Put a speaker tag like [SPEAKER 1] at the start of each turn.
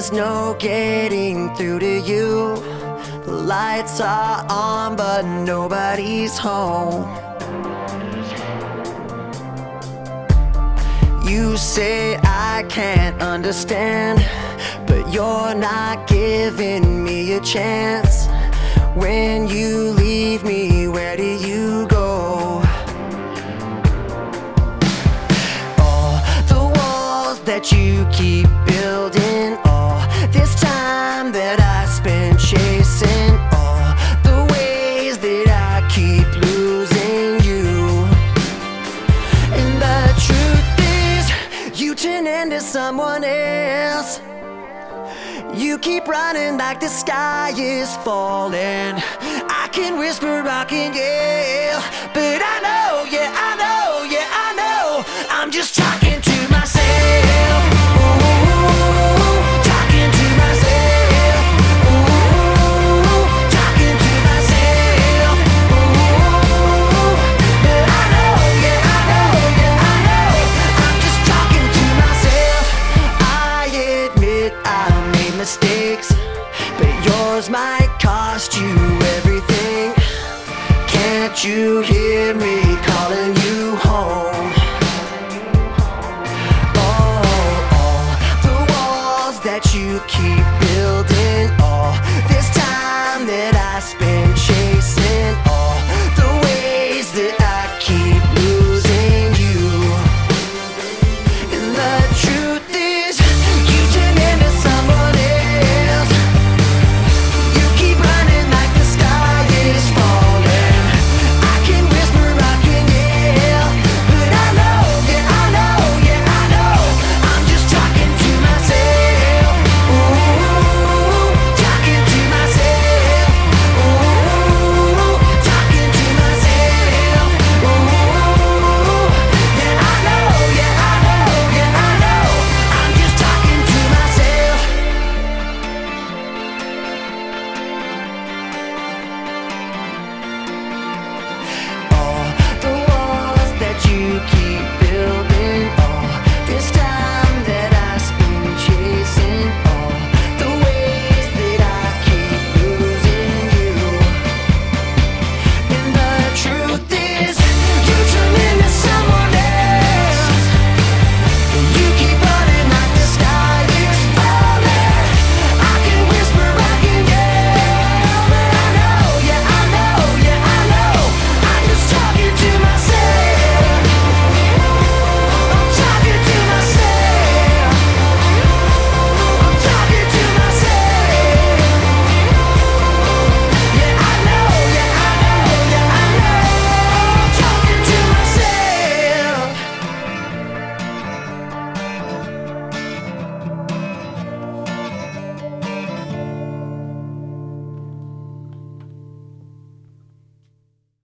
[SPEAKER 1] There's no getting through to you. The lights are on, but nobody's home. You say I can't understand, but you're not giving me a chance. When you leave me, where do you go? All the walls that you keep building, all this time that I spent chasing, all the ways that I keep losing you. And the truth is, you turn into someone else. You keep running like the sky is falling. I can whisper, I can yell, but I know, yeah, I know, yeah, I know, I'm just talking to myself. Ooh, talking to myself. Ooh, talking to myself. Ooh, but I know, yeah, I know, yeah, I know, I'm just talking to myself. I admit I made mistakes, but yours might cost you everything. Can't you hear me calling you home? Oh, all the walls that you keep